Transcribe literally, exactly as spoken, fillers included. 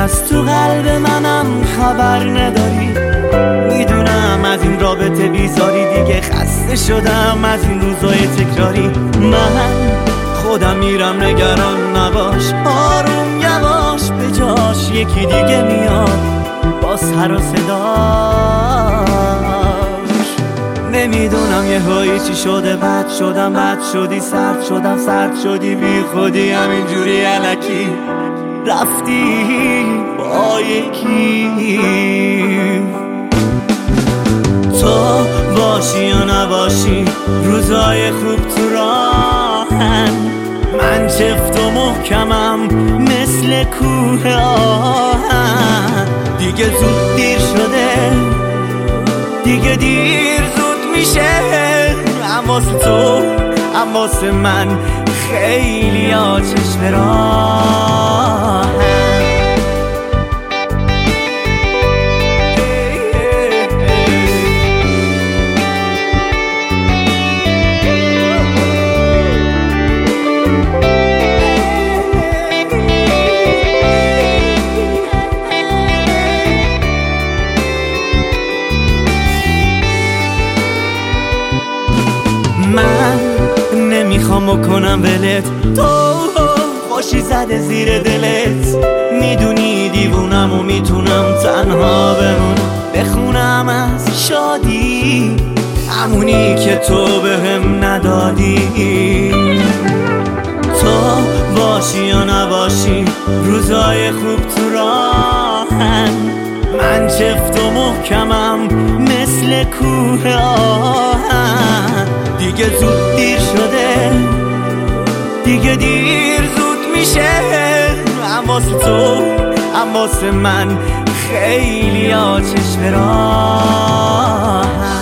از تو قلب منم خبر نداری. میدونم از این رابطه بیزاری، دیگه خسته شدم از این روزای تکراری. من خودم میرم نگران نباش، آروم یواش به جاش یکی دیگه میاد با سر و صداش. نمیدونم یه هایی چی شده، بد شدم بد شدی، سرد شدم سرد شدی، بی خودی همینجوری الکی رفتی با یکی. تو باشی یا نباشی روزای خوب تو راهن، من چفت و محکمم مثل کوه آهن. دیگه زود دیر شده، دیگه دیر زود میشه، اما واسه تو اما واسه من خیلی ها چشم راهن. من نمیخوام بکنم ولت، تو خوشی زده زیر دلت. میدونی دیوونم و میتونم تنها بمونم، بخونم از شادی همونی که تو بهم ندادی. تو باشی یا نباشی روزای خوب تو راهن، من چفت و محکمم مثل کوه آهن. دیگه زود دیر شده، دیگه دیر زود میشه، اما واسه تو اما واسه من خیلی ها چشم راهن.